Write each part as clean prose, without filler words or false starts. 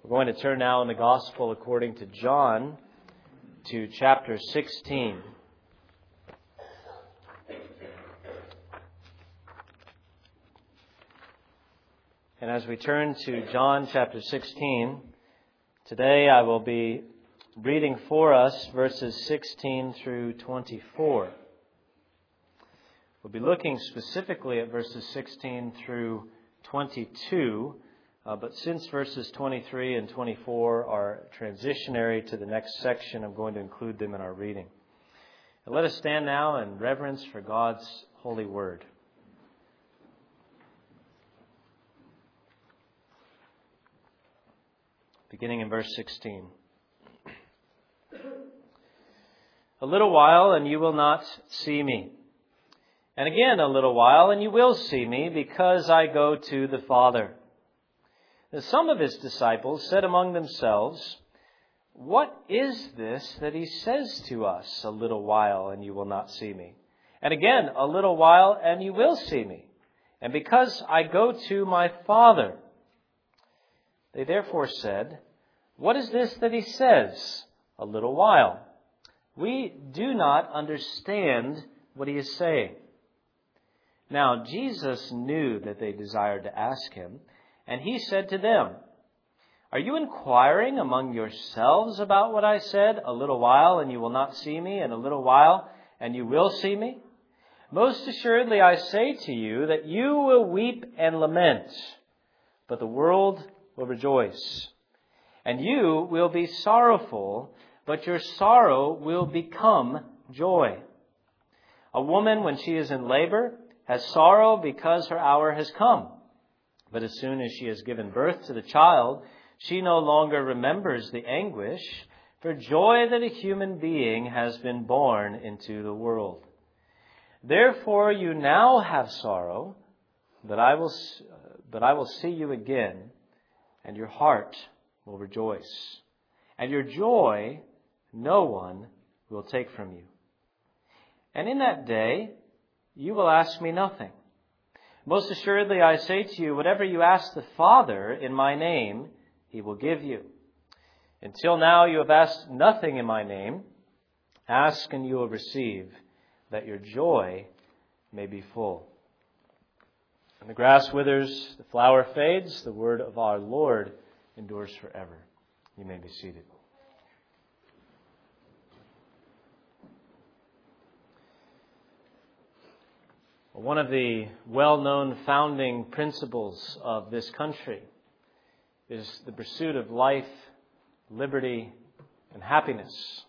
We're going to turn now in the Gospel according to John to chapter 16. And as we turn to John chapter 16, today I will be reading for us verses 16 through 24. We'll be looking specifically at verses 16 through 22, but since verses 23 and 24 are transitionary to the next section, I'm going to include them in our reading. And let us stand now in reverence for God's holy word. Beginning in verse 16. A little while and you will not see me. And again a little while and you will see me, because I go to the Father. And some of his disciples said among themselves, "What is this that he says to us, a little while and you will not see me? And again a little while and you will see me. And because I go to my Father." They therefore said, "What is this that he says, a little while? We do not understand what he is saying." Now Jesus knew that they desired to ask him, and he said to them, "Are you inquiring among yourselves about what I said, a little while and you will not see me, and a little while and you will see me? Most assuredly I say to you that you will weep and lament, but the world will rejoice. And you will be sorrowful, but your sorrow will become joy. A woman, when she is in labor, has sorrow because her hour has come. But as soon as she has given birth to the child, she no longer remembers the anguish for joy that a human being has been born into the world. Therefore you now have sorrow, but I will see you again, and your heart will rejoice. And your joy no one will take from you. And in that day you will ask me nothing. Most assuredly I say to you, whatever you ask the Father in my name, he will give you. Until now you have asked nothing in my name. Ask and you will receive, that your joy may be full." And the grass withers, the flower fades, the word of our Lord endures forever. You may be seated. One of the well-known founding principles of this country is the pursuit of life, liberty, and happiness.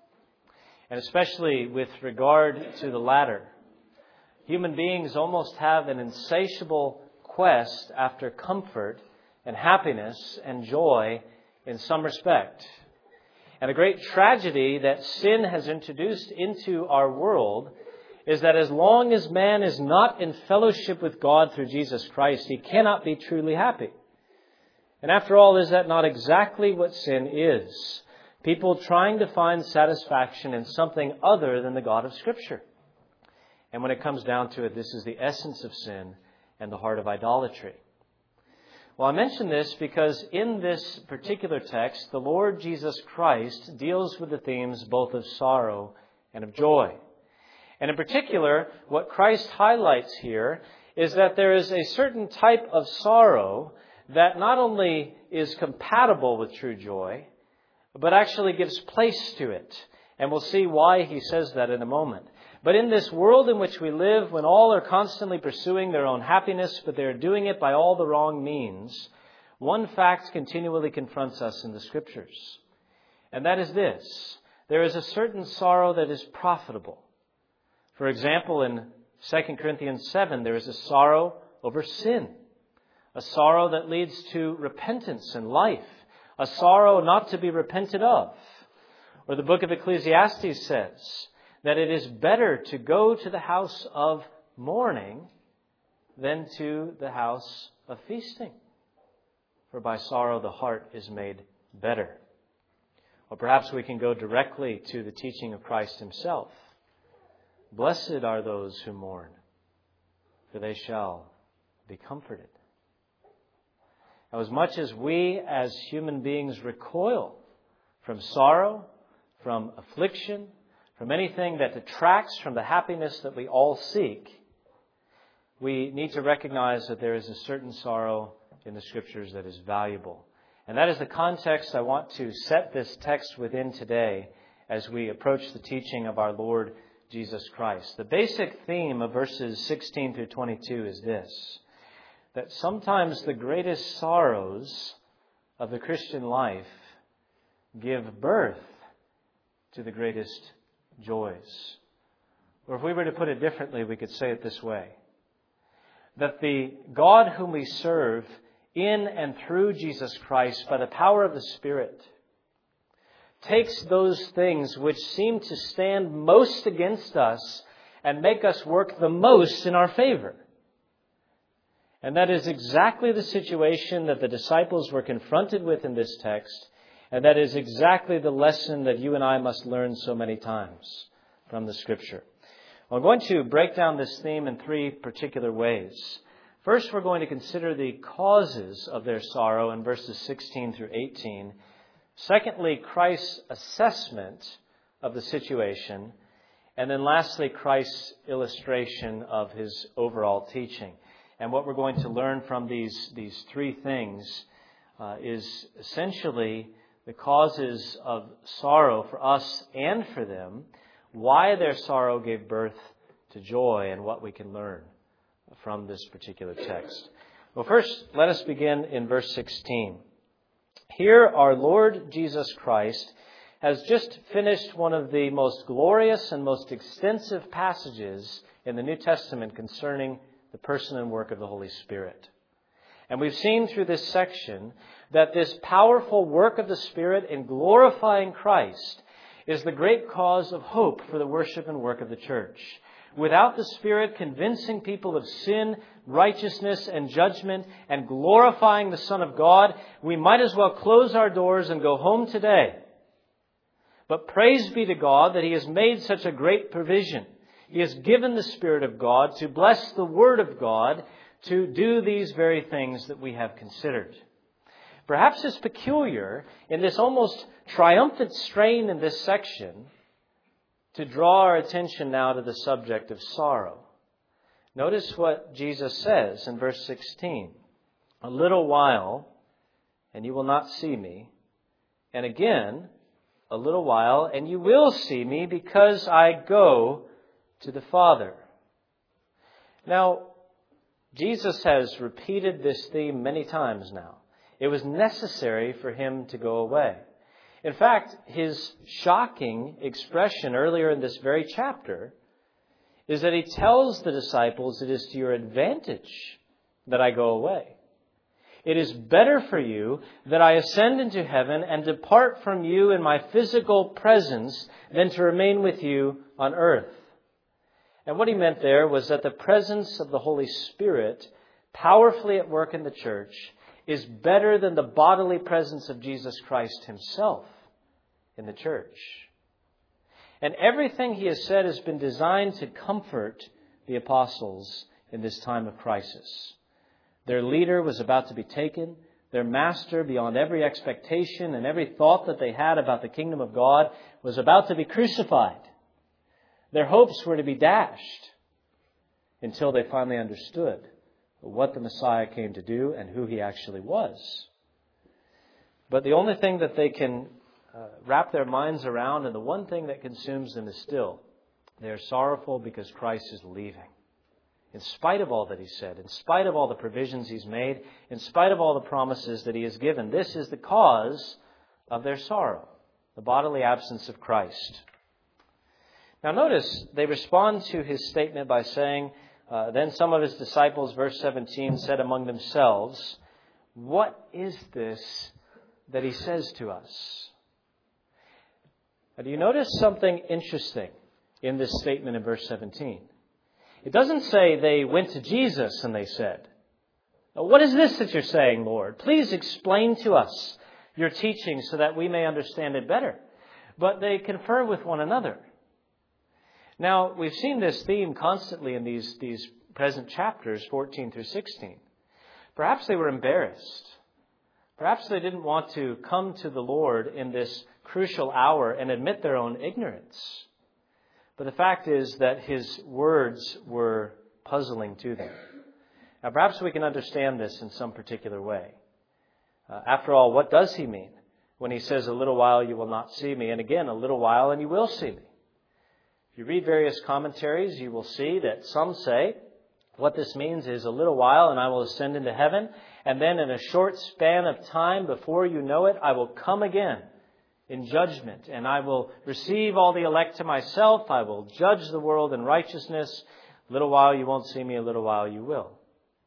And especially with regard to the latter, human beings almost have an insatiable quest after comfort and happiness and joy in some respect. And a great tragedy that sin has introduced into our world is that as long as man is not in fellowship with God through Jesus Christ, he cannot be truly happy. And after all, is that not exactly what sin is? People trying to find satisfaction in something other than the God of Scripture. And when it comes down to it, this is the essence of sin and the heart of idolatry. Well, I mention this because in this particular text, the Lord Jesus Christ deals with the themes both of sorrow and of joy. And in particular, what Christ highlights here is that there is a certain type of sorrow that not only is compatible with true joy, but actually gives place to it. And we'll see why he says that in a moment. But in this world in which we live, when all are constantly pursuing their own happiness, but they're doing it by all the wrong means, one fact continually confronts us in the Scriptures. And that is this: there is a certain sorrow that is profitable. For example, in 2 Corinthians 7, there is a sorrow over sin, a sorrow that leads to repentance and life, a sorrow not to be repented of. Or the book of Ecclesiastes says that it is better to go to the house of mourning than to the house of feasting. For by sorrow the heart is made better. Or perhaps we can go directly to the teaching of Christ himself. Blessed are those who mourn, for they shall be comforted. Now, as much as we as human beings recoil from sorrow, from affliction, from anything that detracts from the happiness that we all seek, we need to recognize that there is a certain sorrow in the Scriptures that is valuable. And that is the context I want to set this text within today as we approach the teaching of our Lord Jesus Christ. The basic theme of verses 16 through 22 is this: that sometimes the greatest sorrows of the Christian life give birth to the greatest joys. Or if we were to put it differently, we could say it this way: that the God whom we serve in and through Jesus Christ by the power of the Spirit takes those things which seem to stand most against us and make us work the most in our favor. And that is exactly the situation that the disciples were confronted with in this text, and that is exactly the lesson that you and I must learn so many times from the Scripture. Well, I'm going to break down this theme in three particular ways. First, we're going to consider the causes of their sorrow in verses 16 through 18. Secondly, Christ's assessment of the situation. And then lastly, Christ's illustration of his overall teaching. And what we're going to learn from these three things is essentially the causes of sorrow for us and for them, why their sorrow gave birth to joy, and what we can learn from this particular text. Well, first, let us begin in verse 16. Here, our Lord Jesus Christ has just finished one of the most glorious and most extensive passages in the New Testament concerning the person and work of the Holy Spirit. And we've seen through this section that this powerful work of the Spirit in glorifying Christ is the great cause of hope for the worship and work of the church. Without the Spirit convincing people of sin, righteousness, and judgment, and glorifying the Son of God, we might as well close our doors and go home today. But praise be to God that He has made such a great provision. He has given the Spirit of God to bless the Word of God to do these very things that we have considered. Perhaps it's peculiar in this almost triumphant strain in this section to draw our attention now to the subject of sorrow. Notice what Jesus says in verse 16. A little while, and you will not see me. And again, a little while, and you will see me, because I go to the Father. Now, Jesus has repeated this theme many times now. It was necessary for him to go away. In fact, his shocking expression earlier in this very chapter is that he tells the disciples it is to your advantage that I go away. It is better for you that I ascend into heaven and depart from you in my physical presence than to remain with you on earth. And what he meant there was that the presence of the Holy Spirit, powerfully at work in the church, is better than the bodily presence of Jesus Christ himself in the church. And everything he has said has been designed to comfort the apostles in this time of crisis. Their leader was about to be taken. Their master, beyond every expectation and every thought that they had about the kingdom of God, was about to be crucified. Their hopes were to be dashed until they finally understood what the Messiah came to do and who he actually was. But the only thing that they can wrap their minds around, and the one thing that consumes them, is still they are sorrowful because Christ is leaving. In spite of all that he said, in spite of all the provisions he's made, in spite of all the promises that he has given, this is the cause of their sorrow, the bodily absence of Christ. Now notice, they respond to his statement by saying, then some of his disciples, verse 17, said among themselves, what is this that he says to us? Now, do you notice something interesting in this statement in verse 17? It doesn't say they went to Jesus and they said, what is this that you're saying, Lord? Please explain to us your teaching so that we may understand it better. But they confer with one another. Now, we've seen this theme constantly in these present chapters, 14 through 16. Perhaps they were embarrassed. Perhaps they didn't want to come to the Lord in this crucial hour and admit their own ignorance. But the fact is that his words were puzzling to them. Now, perhaps we can understand this in some particular way. After all, what does he mean when he says, "A little while you will not see me," and again, "A little while and you will see me"? If you read various commentaries, you will see that some say what this means is, "A little while and I will ascend into heaven, and then in a short span of time, before you know it, I will come again in judgment, and I will receive all the elect to myself. I will judge the world in righteousness. A little while you won't see me, a little while you will."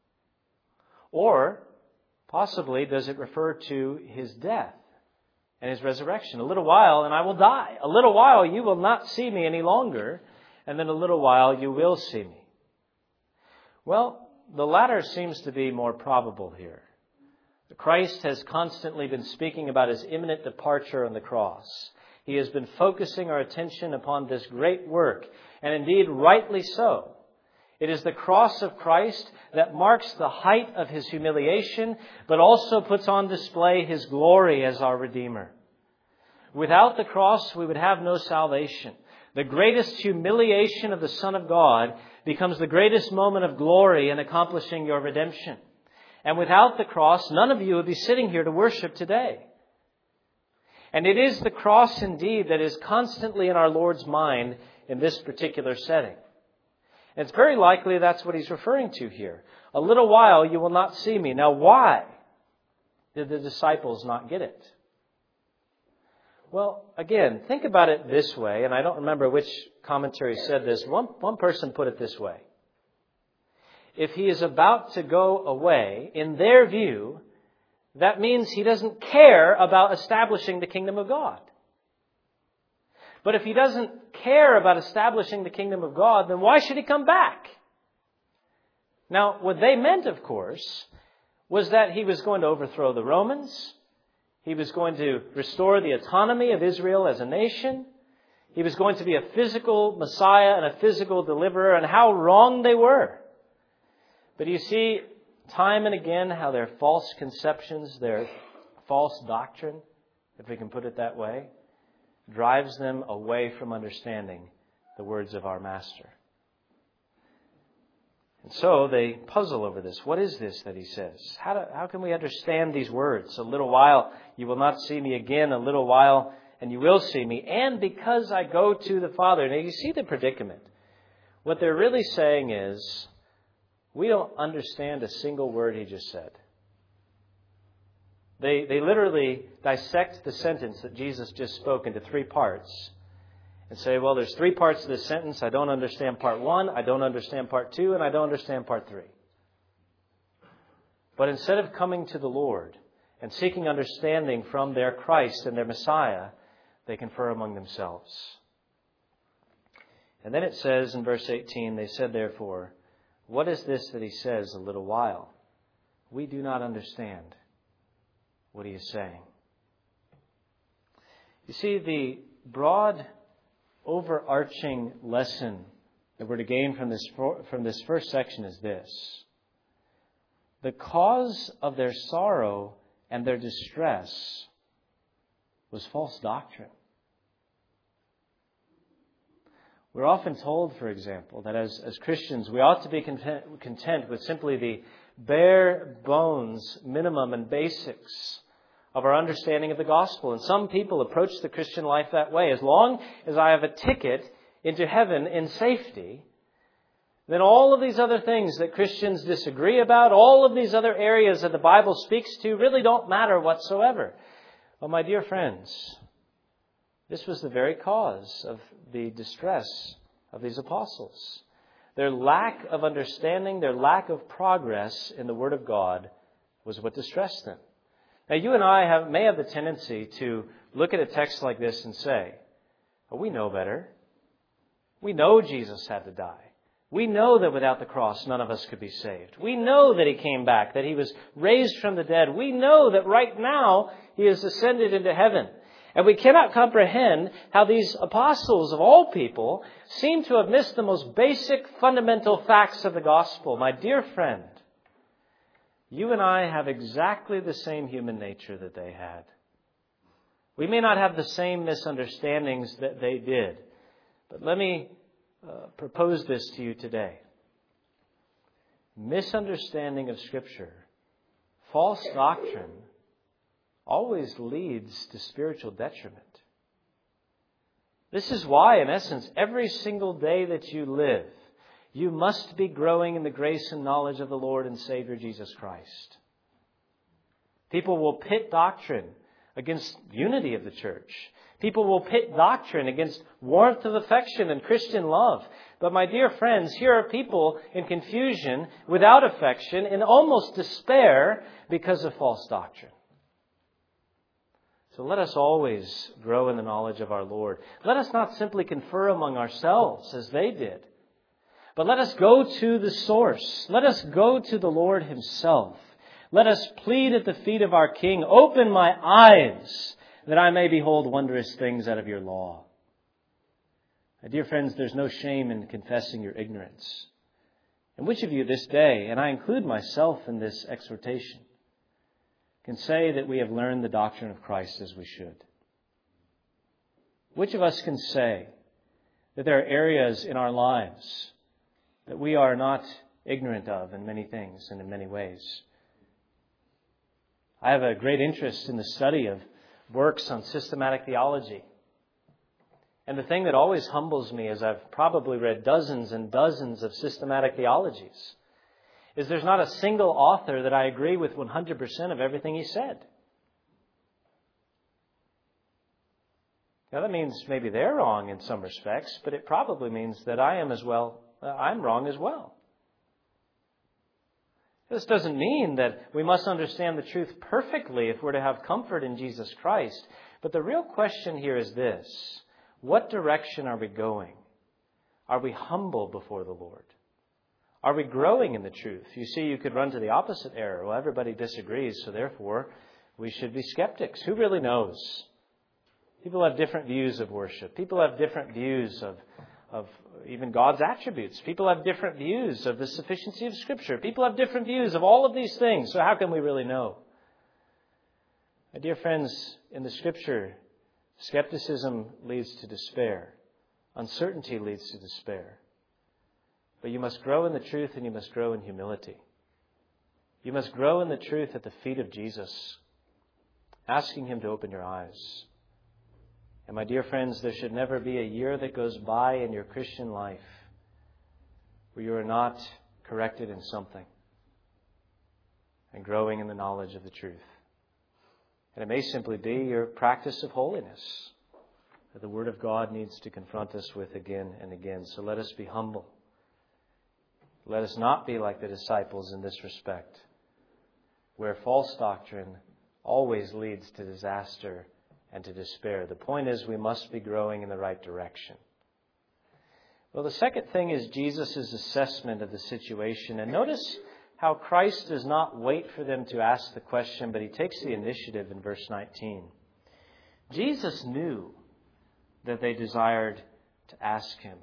Or, possibly, does it refer to his death and his resurrection? "A little while and I will die. A little while you will not see me any longer, and then a little while you will see me." Well, the latter seems to be more probable here. Christ has constantly been speaking about his imminent departure on the cross. He has been focusing our attention upon this great work, and indeed rightly so. It is the cross of Christ that marks the height of his humiliation, but also puts on display his glory as our Redeemer. Without the cross, we would have no salvation. The greatest humiliation of the Son of God becomes the greatest moment of glory in accomplishing your redemption. And without the cross, none of you would be sitting here to worship today. And it is the cross indeed that is constantly in our Lord's mind in this particular setting. And it's very likely that's what he's referring to here. "A little while you will not see me." Now, why did the disciples not get it? Well, again, think about it this way, and I don't remember which commentary said this. One person put it this way. If he is about to go away, in their view, that means he doesn't care about establishing the kingdom of God. But if he doesn't care about establishing the kingdom of God, then why should he come back? Now, what they meant, of course, was that he was going to overthrow the Romans. He was going to restore the autonomy of Israel as a nation. He was going to be a physical Messiah and a physical deliverer, and how wrong they were. But you see, time and again, how their false conceptions, their false doctrine, if we can put it that way, drives them away from understanding the words of our Master. And so they puzzle over this. What is this that he says? How can we understand these words? "A little while you will not see me again, a little while and you will see me, and because I go to the Father." Now you see the predicament. What they're really saying is, we don't understand a single word he just said. They literally dissect the sentence that Jesus just spoke into three parts and say, well, there's three parts to this sentence. I don't understand part 1, I don't understand part 2, and I don't understand part 3. But instead of coming to the Lord and seeking understanding from their Christ and their Messiah, they confer among themselves. And then it says in verse 18, they said, therefore, "What is this that he says, a little while? We do not understand what he is saying." You see, the broad, overarching lesson that we're to gain from this first section is this. The cause of their sorrow and their distress was false doctrine. We're often told, for example, that as Christians, we ought to be content with simply the bare bones, minimum and basics of our understanding of the gospel. And some people approach the Christian life that way. As long as I have a ticket into heaven in safety, then all of these other things that Christians disagree about, all of these other areas that the Bible speaks to, really don't matter whatsoever. Well, my dear friends, this was the very cause of the distress of these apostles. Their lack of understanding, their lack of progress in the Word of God was what distressed them. Now, you and I may have the tendency to look at a text like this and say, oh, we know better. We know Jesus had to die. We know that without the cross, none of us could be saved. We know that He came back, that He was raised from the dead. We know that right now He has ascended into heaven. And we cannot comprehend how these apostles of all people seem to have missed the most basic, fundamental facts of the gospel. My dear friend, You and I have exactly the same human nature that they had. We may not have the same misunderstandings that they did, but let me propose this to you today. Misunderstanding of Scripture, false doctrine, always leads to spiritual detriment. This is why, in essence, every single day that you live, you must be growing in the grace and knowledge of the Lord and Savior Jesus Christ. People will pit doctrine against unity of the church. People will pit doctrine against warmth of affection and Christian love. But my dear friends, here are people in confusion, without affection, in almost despair because of false doctrine. So let us always grow in the knowledge of our Lord. Let us not simply confer among ourselves as they did, but let us go to the source. Let us go to the Lord Himself. Let us plead at the feet of our King. Open my eyes that I may behold wondrous things out of your law. My dear friends, there's no shame in confessing your ignorance. And which of you this day, and I include myself in this exhortation, can say that we have learned the doctrine of Christ as we should? Which of us can say that there are areas in our lives that we are not ignorant of in many things and in many ways? I have a great interest in the study of works on systematic theology. And the thing that always humbles me, as I've probably read dozens and dozens of systematic theologies, is there's not a single author that I agree with 100% of everything he said. Now that means maybe they're wrong in some respects, but it probably means that I'm wrong as well. This doesn't mean that we must understand the truth perfectly if we're to have comfort in Jesus Christ. But the real question here is this: what direction are we going? Are we humble before the Lord? Are we growing in the truth? You see, you could run to the opposite error. Well, everybody disagrees, so therefore we should be skeptics. Who really knows? People have different views of worship. People have different views of even God's attributes. People have different views of the sufficiency of Scripture. People have different views of all of these things. So how can we really know? My dear friends, in the Scripture, skepticism leads to despair. Uncertainty leads to despair. But you must grow in the truth, and you must grow in humility. You must grow in the truth at the feet of Jesus, asking Him to open your eyes. And my dear friends, there should never be a year that goes by in your Christian life where you are not corrected in something and growing in the knowledge of the truth. And it may simply be your practice of holiness that the Word of God needs to confront us with again and again. So let us be humble. Let us not be like the disciples in this respect, where false doctrine always leads to disaster and to despair. The point is, we must be growing in the right direction. Well, the second thing is Jesus' assessment of the situation. And notice how Christ does not wait for them to ask the question, but He takes the initiative in verse 19. Jesus knew that they desired to ask Him.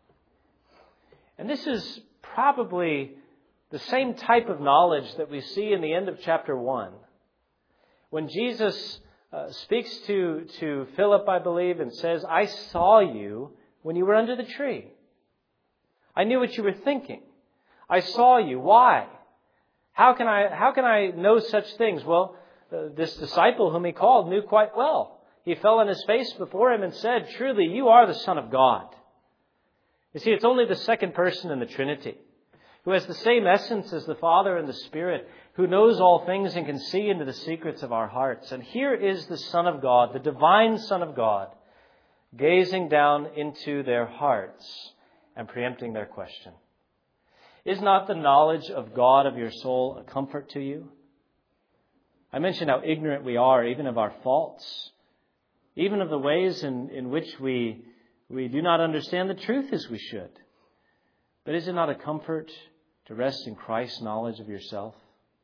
And this is probably the same type of knowledge that we see in the end of chapter 1. When Jesus speaks to Philip, I believe, and says, I saw you when you were under the tree. I knew what you were thinking. I saw you. Why? How can I know such things? Well, this disciple whom He called knew quite well. He fell on his face before Him and said, truly, you are the Son of God. You see, it's only the second person in the Trinity who has the same essence as the Father and the Spirit, who knows all things and can see into the secrets of our hearts. And here is the Son of God, the divine Son of God, gazing down into their hearts and preempting their question. Is not the knowledge of God of your soul a comfort to you? I mentioned how ignorant we are, even of our faults, even of the ways in which we do not understand the truth as we should. But is it not a comfort to rest in Christ's knowledge of yourself?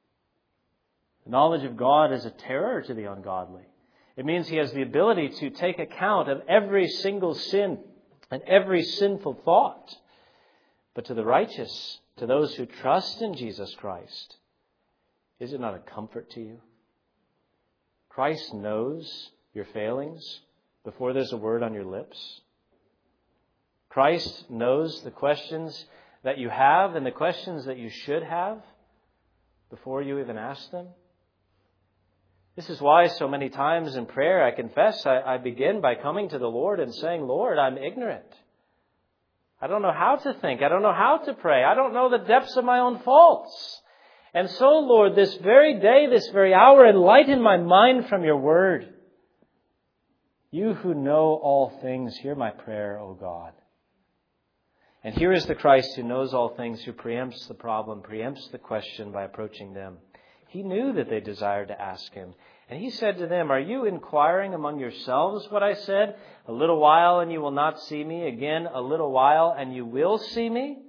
The knowledge of God is a terror to the ungodly. It means He has the ability to take account of every single sin and every sinful thought. But to the righteous, to those who trust in Jesus Christ, Is it not a comfort to you? Christ knows your failings before there's a word on your lips. Christ knows the questions that you have and the questions that you should have before you even ask them. This is why so many times in prayer, I confess, I begin by coming to the Lord and saying, Lord, I'm ignorant. I don't know how to think. I don't know how to pray. I don't know the depths of my own faults. And so, Lord, this very day, this very hour, enlighten my mind from your word. You who know all things, hear my prayer, O God. And here is the Christ who knows all things, who preempts the problem, preempts the question by approaching them. He knew that they desired to ask him. And he said to them, are you inquiring among yourselves what I said? A little while and you will not see me. Again, a little while and you will see me.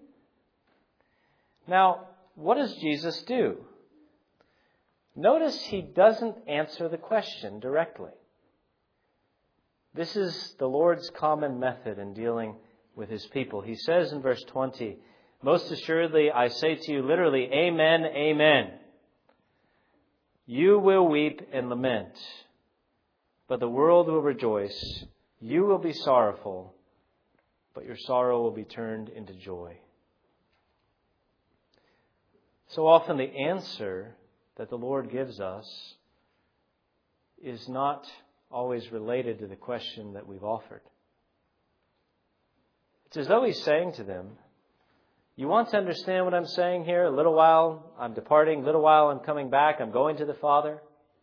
Now, what does Jesus do? Notice he doesn't answer the question directly. This is the Lord's common method in dealing with his people. He says in verse 20, most assuredly I say to you, literally, amen, amen. You will weep and lament, but the world will rejoice. You will be sorrowful, but your sorrow will be turned into joy. So often the answer that the Lord gives us is not always related to the question that we've offered. It's as though he's saying to them, you want to understand what I'm saying here? A little while I'm departing, a little while I'm coming back, I'm going to the Father.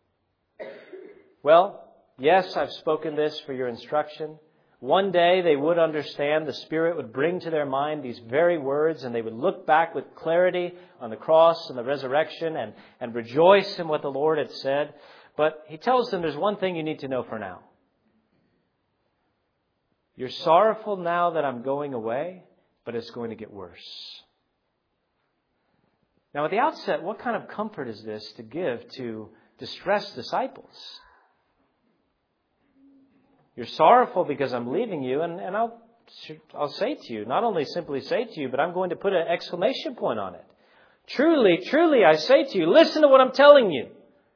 Well, yes, I've spoken this for your instruction. One day they would understand, the Spirit would bring to their mind these very words, and they would look back with clarity on the cross and the resurrection and rejoice in what the Lord had said. But he tells them there's one thing you need to know for now. You're sorrowful now that I'm going away, but it's going to get worse. Now, at the outset, what kind of comfort is this to give to distressed disciples? You're sorrowful because I'm leaving you, and I'll say to you, not only simply say to you, but I'm going to put an exclamation point on it. Truly, truly, I say to you, listen to what I'm telling you.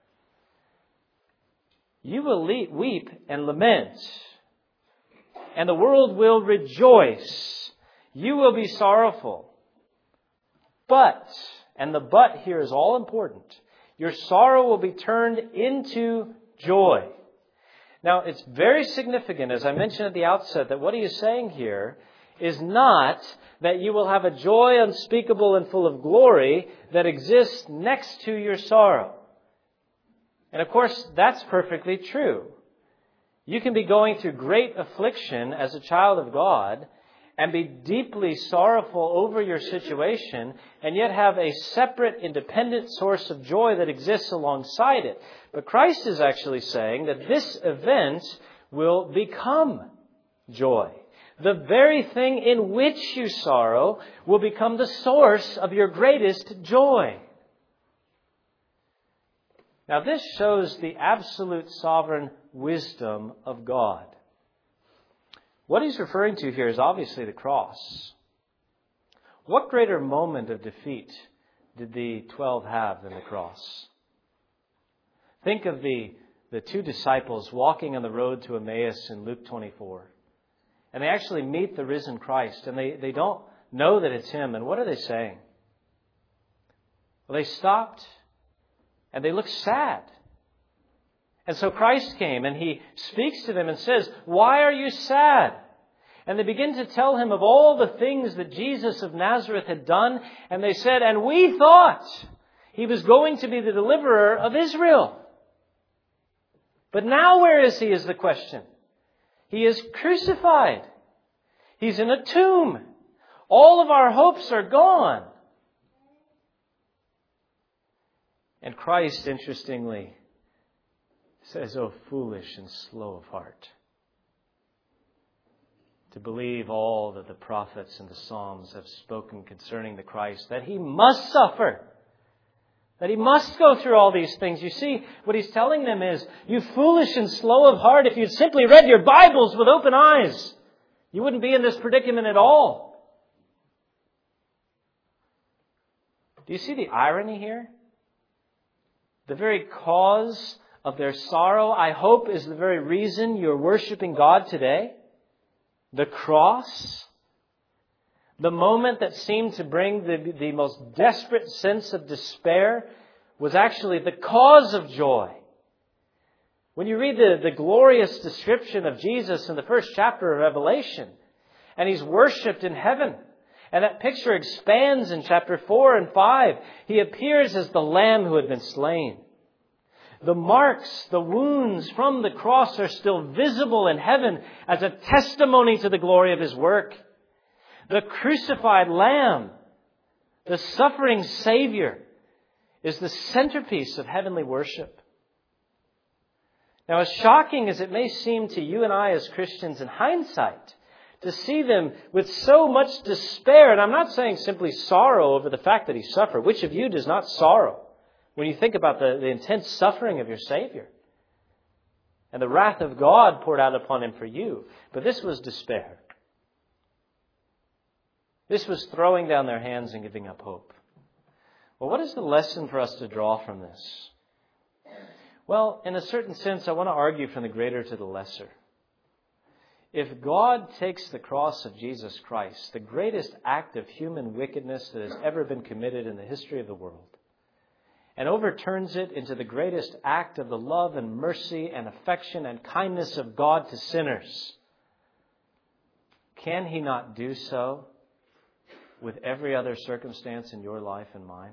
You will weep and lament, and the world will rejoice. You will be sorrowful. But, and the but here is all important, your sorrow will be turned into joy. Now, it's very significant, as I mentioned at the outset, that what he is saying here is not that you will have a joy unspeakable and full of glory that exists next to your sorrow. And of course, that's perfectly true. You can be going through great affliction as a child of God and be deeply sorrowful over your situation, and yet have a separate, independent source of joy that exists alongside it. But Christ is actually saying that this event will become joy. The very thing in which you sorrow will become the source of your greatest joy. Now, this shows the absolute sovereign wisdom of God. What he's referring to here is obviously the cross. What greater moment of defeat did the 12 have than the cross? Think of the two disciples walking on the road to Emmaus in Luke 24. And they actually meet the risen Christ, and they don't know that it's him. And what are they saying? Well, they stopped, and they looked sad. And so Christ came and he speaks to them and says, why are you sad? And they begin to tell him of all the things that Jesus of Nazareth had done. And they said, and we thought he was going to be the deliverer of Israel. But now where is he is the question. He is crucified. He's in a tomb. All of our hopes are gone. And Christ, interestingly, says, oh, foolish and slow of heart, to believe all that the prophets and the Psalms have spoken concerning the Christ, that he must suffer, that he must go through all these things. You see, what he's telling them is, you foolish and slow of heart, if you'd simply read your Bibles with open eyes, you wouldn't be in this predicament at all. Do you see the irony here? the very cause of their sorrow, I hope, is the very reason you're worshiping God today. The cross. The moment that seemed to bring the most desperate sense of despair was actually the cause of joy. When you read the glorious description of Jesus in the first chapter of Revelation, and He's worshipped in heaven, and that picture expands in chapter 4 and 5, He appears as the Lamb who had been slain. The marks, the wounds from the cross are still visible in heaven as a testimony to the glory of His work. The crucified Lamb, the suffering Savior, is the centerpiece of heavenly worship. Now, as shocking as it may seem to you and I as Christians in hindsight, to see them with so much despair, and I'm not saying simply sorrow over the fact that He suffered. Which of you does not sorrow when you think about the intense suffering of your Savior and the wrath of God poured out upon Him for you? But this was despair. This was throwing down their hands and giving up hope. Well, what is the lesson for us to draw from this? Well, in a certain sense, I want to argue from the greater to the lesser. If God takes the cross of Jesus Christ, the greatest act of human wickedness that has ever been committed in the history of the world, and overturns it into the greatest act of the love and mercy and affection and kindness of God to sinners, can He not do so with every other circumstance in your life and mine?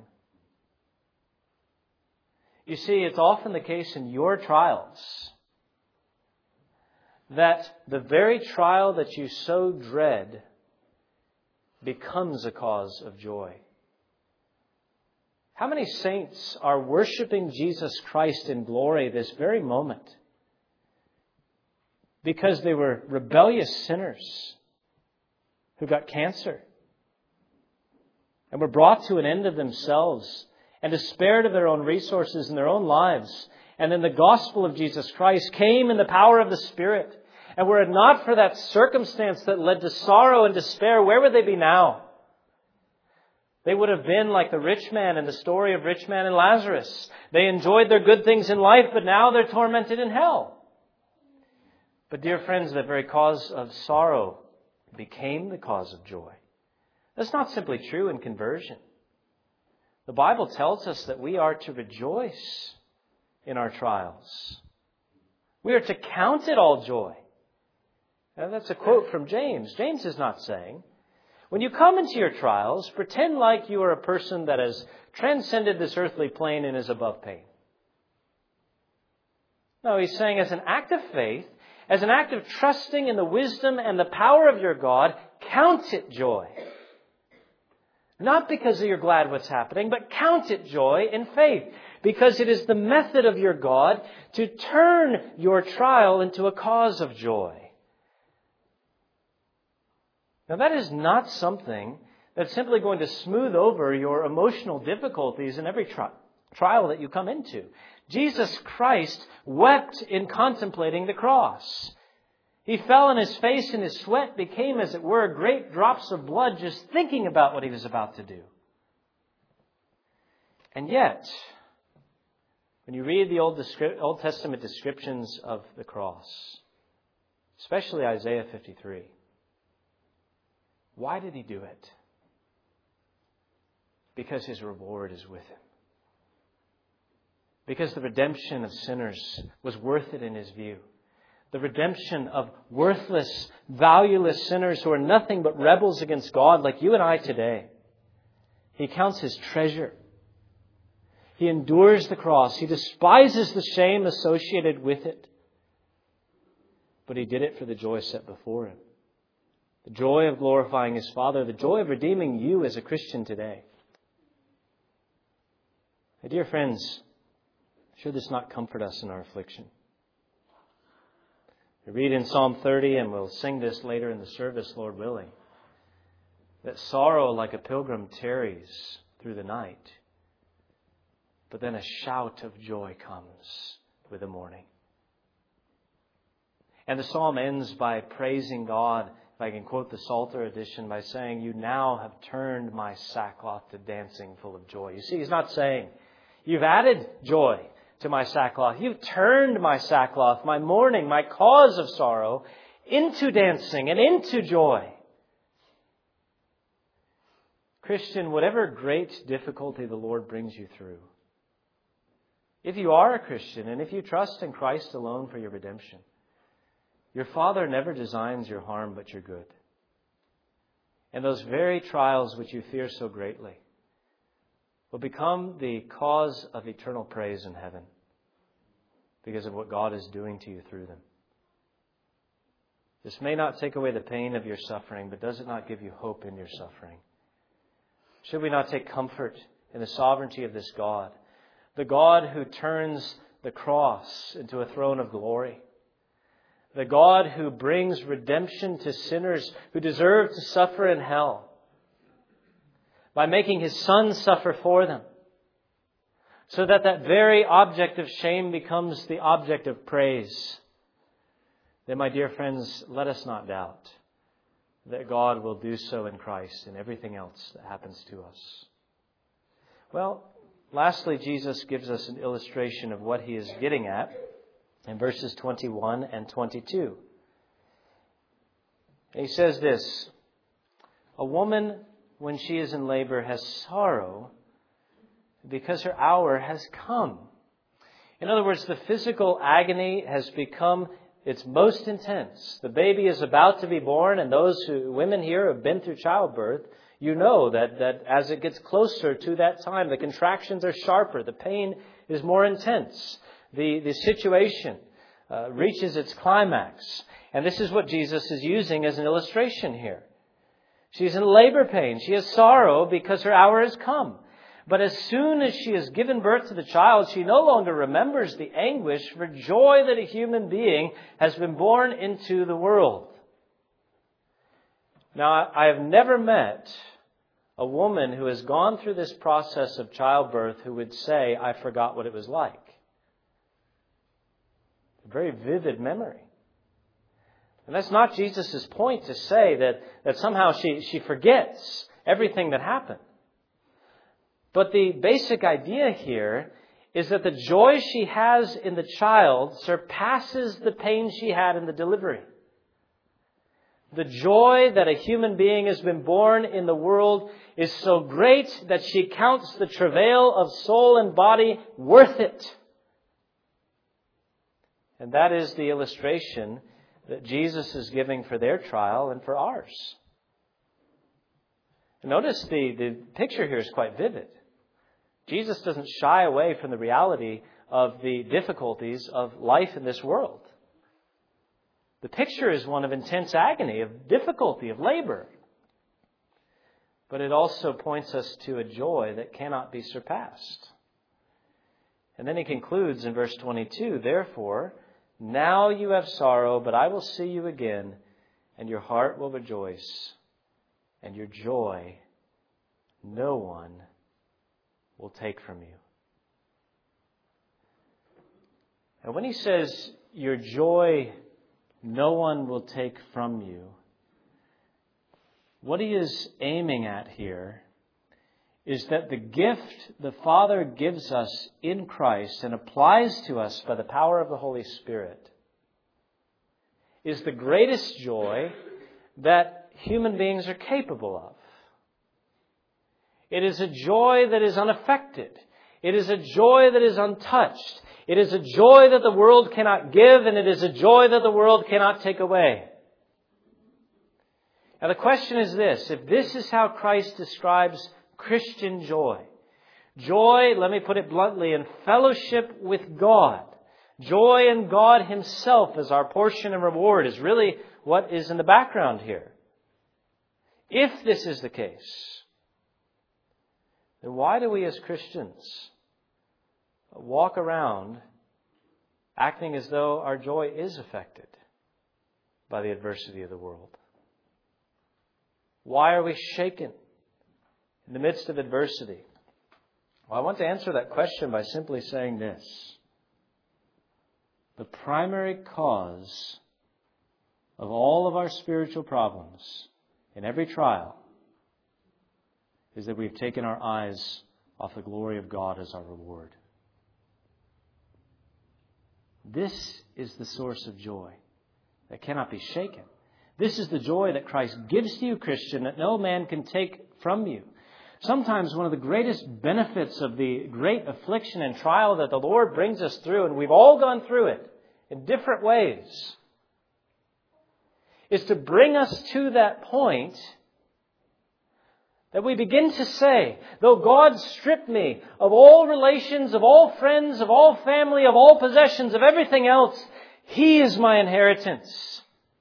You see, it's often the case in your trials that the very trial that you so dread becomes a cause of joy. How many saints are worshiping Jesus Christ in glory this very moment because they were rebellious sinners who got cancer and were brought to an end of themselves and despaired of their own resources and their own lives. And then the gospel of Jesus Christ came in the power of the Spirit. And were it not for that circumstance that led to sorrow and despair, where would they be now? They would have been like the rich man in the story of rich man and Lazarus. They enjoyed their good things in life, but now they're tormented in hell. But dear friends, the very cause of sorrow became the cause of joy. That's not simply true in conversion. The Bible tells us that we are to rejoice in our trials. We are to count it all joy. Now, that's a quote from James. James is not saying, when you come into your trials, pretend like you are a person that has transcended this earthly plane and is above pain. No, he's saying as an act of faith, as an act of trusting in the wisdom and the power of your God, count it joy. Not because you're glad what's happening, but count it joy in faith. Because it is the method of your God to turn your trial into a cause of joy. Now that is not something that's simply going to smooth over your emotional difficulties in every trial that you come into. Jesus Christ wept in contemplating the cross. He fell on His face and His sweat became, as it were, great drops of blood just thinking about what He was about to do. And yet, when you read the Old Testament descriptions of the cross, especially Isaiah 53, why did He do it? Because His reward is with Him. Because the redemption of sinners was worth it in His view. The redemption of worthless, valueless sinners who are nothing but rebels against God like you and I today. He counts His treasure. He endures the cross. He despises the shame associated with it. But He did it for the joy set before Him. The joy of glorifying His Father. The joy of redeeming you as a Christian today. My dear friends, should this not comfort us in our affliction? We read in Psalm 30, and we'll sing this later in the service, Lord willing, that sorrow like a pilgrim tarries through the night, but then a shout of joy comes with the morning. And the psalm ends by praising God, if I can quote the Psalter edition, by saying, "You now have turned my sackcloth to dancing full of joy." You see, he's not saying, You've added joy to my sackcloth. You've turned my sackcloth, my mourning, my cause of sorrow, into dancing and into joy. Christian, whatever great difficulty the Lord brings you through, if you are a Christian and if you trust in Christ alone for your redemption, your Father never designs your harm but your good. And those very trials which you fear so greatly will become the cause of eternal praise in heaven because of what God is doing to you through them. This may not take away the pain of your suffering, but does it not give you hope in your suffering? Should we not take comfort in the sovereignty of this God, the God who turns the cross into a throne of glory, the God who brings redemption to sinners who deserve to suffer in hell by making His Son suffer for them, so that that very object of shame becomes the object of praise? Then, my dear friends, let us not doubt that God will do so in Christ in everything else that happens to us. Well, lastly, Jesus gives us an illustration of what He is getting at in verses 21 and 22. He says this: a woman, when she is in labor, has sorrow because her hour has come. In other words, the physical agony has become its most intense. The baby is about to be born, and women here who have been through childbirth, you know that as it gets closer to that time, the contractions are sharper, the pain is more intense. The situation reaches its climax. And this is what Jesus is using as an illustration here. She's in labor pain. She has sorrow because her hour has come. But as soon as she has given birth to the child, she no longer remembers the anguish for joy that a human being has been born into the world. Now, I have never met a woman who has gone through this process of childbirth who would say, I forgot what it was like. A very vivid memory. And that's not Jesus' point to say that somehow she forgets everything that happened. But the basic idea here is that the joy she has in the child surpasses the pain she had in the delivery. The joy that a human being has been born in the world is so great that she counts the travail of soul and body worth it. And that is the illustration that Jesus is giving for their trial and for ours. Notice the picture here is quite vivid. Jesus doesn't shy away from the reality of the difficulties of life in this world. The picture is one of intense agony, of difficulty, of labor. But it also points us to a joy that cannot be surpassed. And then he concludes in verse 22, therefore, now you have sorrow, but I will see you again, and your heart will rejoice, and your joy no one will take from you. And when he says, your joy no one will take from you, what he is aiming at here is that the gift the Father gives us in Christ and applies to us by the power of the Holy Spirit is the greatest joy that human beings are capable of. It is a joy that is unaffected. It is a joy that is untouched. It is a joy that the world cannot give, and it is a joy that the world cannot take away. Now the question is this: if this is how Christ describes Christian joy, joy, let me put it bluntly, in fellowship with God, joy in God Himself as our portion and reward is really what is in the background here. If this is the case, then why do we as Christians walk around acting as though our joy is affected by the adversity of the world? Why are we shaken in the midst of adversity? Well, I want to answer that question by simply saying this. The primary cause of all of our spiritual problems in every trial is that we've taken our eyes off the glory of God as our reward. This is the source of joy that cannot be shaken. This is the joy that Christ gives to you, Christian, that no man can take from you. Sometimes one of the greatest benefits of the great affliction and trial that the Lord brings us through, and we've all gone through it in different ways, is to bring us to that point that we begin to say, though God stripped me of all relations, of all friends, of all family, of all possessions, of everything else, He is my inheritance.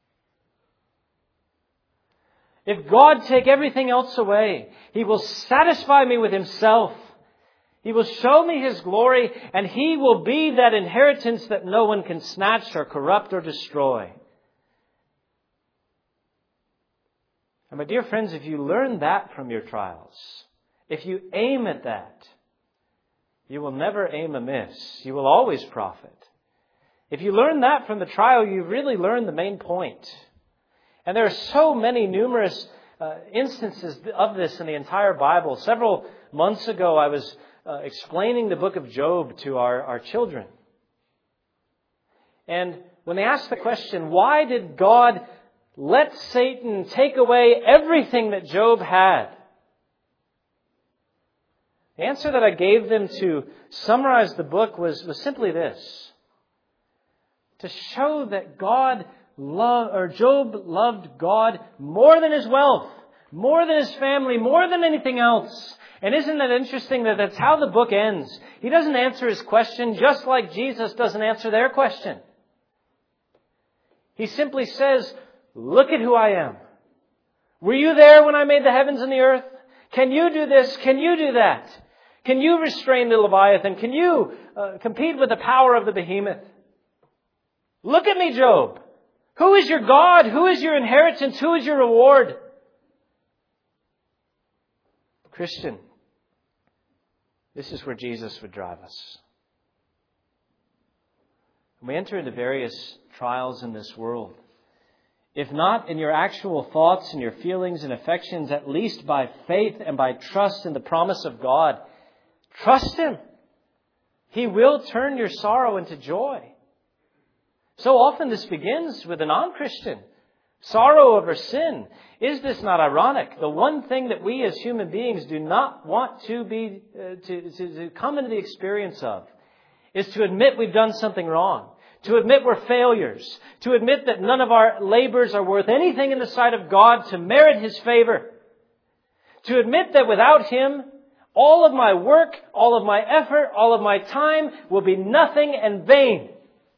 If God take everything else away, He will satisfy me with Himself. He will show me His glory, and He will be that inheritance that no one can snatch or corrupt or destroy. And my dear friends, if you learn that from your trials, if you aim at that, you will never aim amiss. You will always profit. If you learn that from the trial, you really learn the main point. And there are so many numerous instances of this in the entire Bible. Several months ago, I was explaining the book of Job to our children. And when they asked the question, why did God let Satan take away everything that Job had? The answer that I gave them to summarize the book was simply this: to show that Job loved God more than his wealth, more than his family, more than anything else. And isn't that interesting that that's how the book ends? He doesn't answer his question just like Jesus doesn't answer their question. He simply says, look at who I am. Were you there when I made the heavens and the earth? Can you do this? Can you do that? Can you restrain the Leviathan? Can you compete with the power of the behemoth? Look at me, Job. Who is your God? Who is your inheritance? Who is your reward? Christian, this is where Jesus would drive us. When we enter into various trials in this world, if not in your actual thoughts and your feelings and affections, at least by faith and by trust in the promise of God, trust Him. He will turn your sorrow into joy. So often this begins with a non-Christian. Sorrow over sin. Is this not ironic? The one thing that we as human beings do not want to come into the experience of is to admit we've done something wrong. To admit we're failures. To admit that none of our labors are worth anything in the sight of God to merit His favor. To admit that without Him, all of my work, all of my effort, all of my time will be nothing and vain.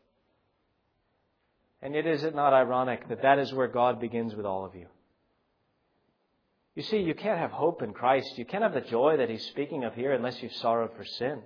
And yet, is it not ironic that that is where God begins with all of you? You see, you can't have hope in Christ. You can't have the joy that He's speaking of here unless you've sorrowed for sin.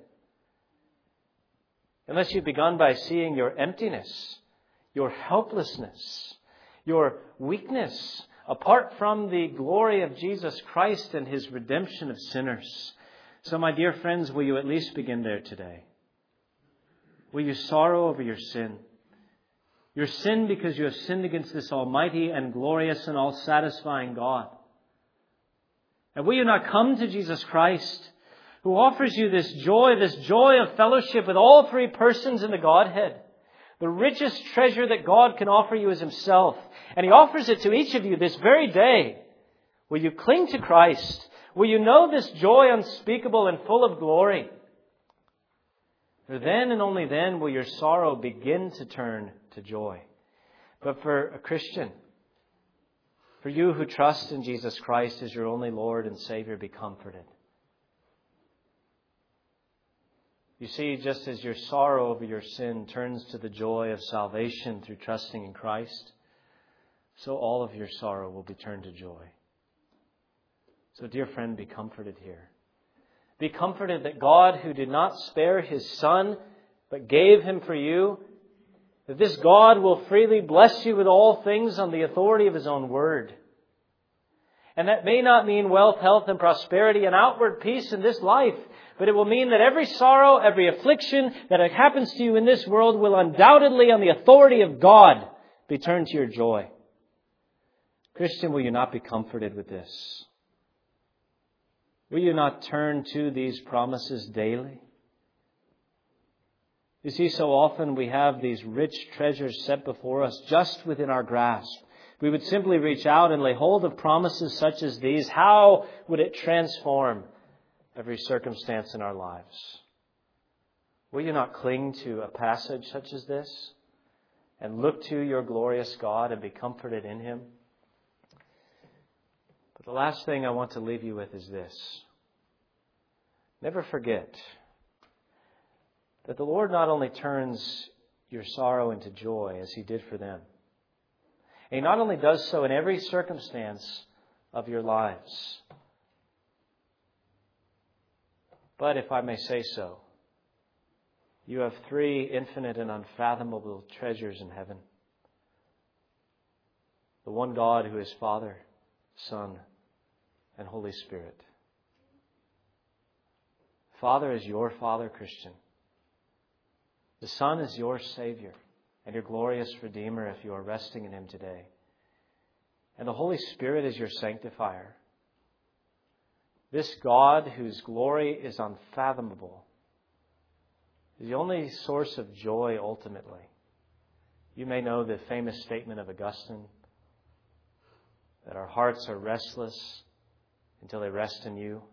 Unless you've begun by seeing your emptiness, your helplessness, your weakness, apart from the glory of Jesus Christ and His redemption of sinners. So, my dear friends, will you at least begin there today? Will you sorrow over your sin? Your sin because you have sinned against this almighty and glorious and all-satisfying God. And will you not come to Jesus Christ, who offers you this joy of fellowship with all three persons in the Godhead? The richest treasure that God can offer you is Himself. And He offers it to each of you this very day. Will you cling to Christ? Will you know this joy unspeakable and full of glory? For then and only then will your sorrow begin to turn to joy. But for a Christian, for you who trust in Jesus Christ as your only Lord and Savior, be comforted. You see, just as your sorrow over your sin turns to the joy of salvation through trusting in Christ, so all of your sorrow will be turned to joy. So, dear friend, be comforted here. Be comforted that God, who did not spare His Son, but gave Him for you, that this God will freely bless you with all things on the authority of His own word. And that may not mean wealth, health, and prosperity and outward peace in this life, but it will mean that every sorrow, every affliction that happens to you in this world will undoubtedly, on the authority of God, be turned to your joy. Christian, will you not be comforted with this? Will you not turn to these promises daily? You see, so often we have these rich treasures set before us just within our grasp. We would simply reach out and lay hold of promises such as these. How would it transform every circumstance in our lives? Will you not cling to a passage such as this and look to your glorious God and be comforted in Him? But the last thing I want to leave you with is this. Never forget that the Lord not only turns your sorrow into joy as He did for them, and He not only does so in every circumstance of your lives, but if I may say so, you have 3 infinite and unfathomable treasures in heaven. The one God who is Father, Son, and Holy Spirit. Father is your Father, Christian. The Son is your Savior and your glorious Redeemer if you are resting in Him today. And the Holy Spirit is your sanctifier. This God whose glory is unfathomable is the only source of joy ultimately. You may know the famous statement of Augustine that our hearts are restless until they rest in you.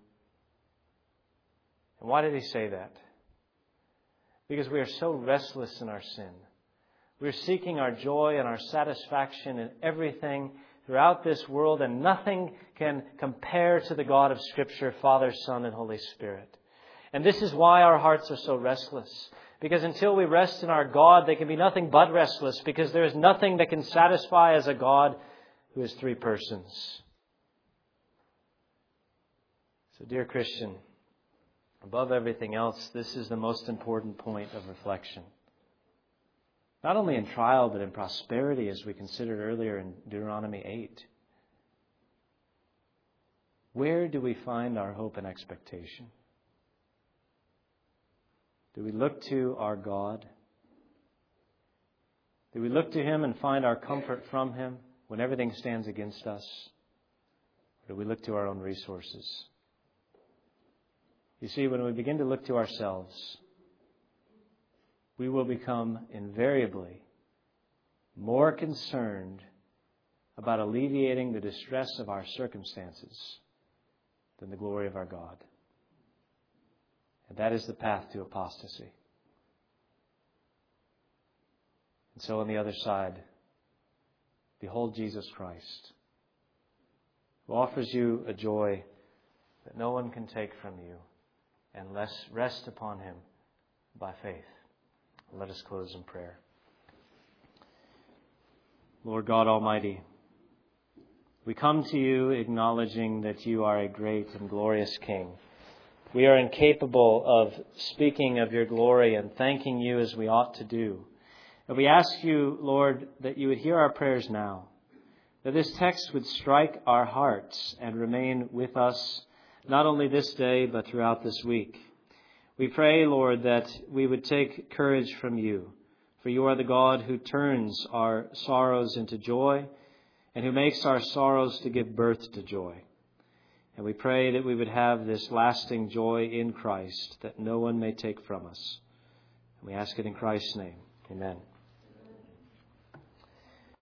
And why did he say that? Because we are so restless in our sin. We're seeking our joy and our satisfaction in everything throughout this world, and nothing can compare to the God of Scripture, Father, Son, and Holy Spirit. And this is why our hearts are so restless. Because until we rest in our God, they can be nothing but restless, because there is nothing that can satisfy as a God who is 3 persons. So, dear Christian, above everything else, this is the most important point of reflection. Not only in trial, but in prosperity, as we considered earlier in Deuteronomy 8. Where do we find our hope and expectation? Do we look to our God? Do we look to Him and find our comfort from Him when everything stands against us? Or do we look to our own resources? You see, when we begin to look to ourselves, we will become invariably more concerned about alleviating the distress of our circumstances than the glory of our God. And that is the path to apostasy. And so on the other side, behold Jesus Christ, who offers you a joy that no one can take from you, and rest upon Him by faith. Let us close in prayer. Lord God Almighty, we come to you acknowledging that you are a great and glorious King. We are incapable of speaking of your glory and thanking you as we ought to do. And we ask you, Lord, that you would hear our prayers now, that this text would strike our hearts and remain with us not only this day, but throughout this week. We pray, Lord, that we would take courage from you, for you are the God who turns our sorrows into joy and who makes our sorrows to give birth to joy. And we pray that we would have this lasting joy in Christ that no one may take from us. And we ask it in Christ's name. Amen.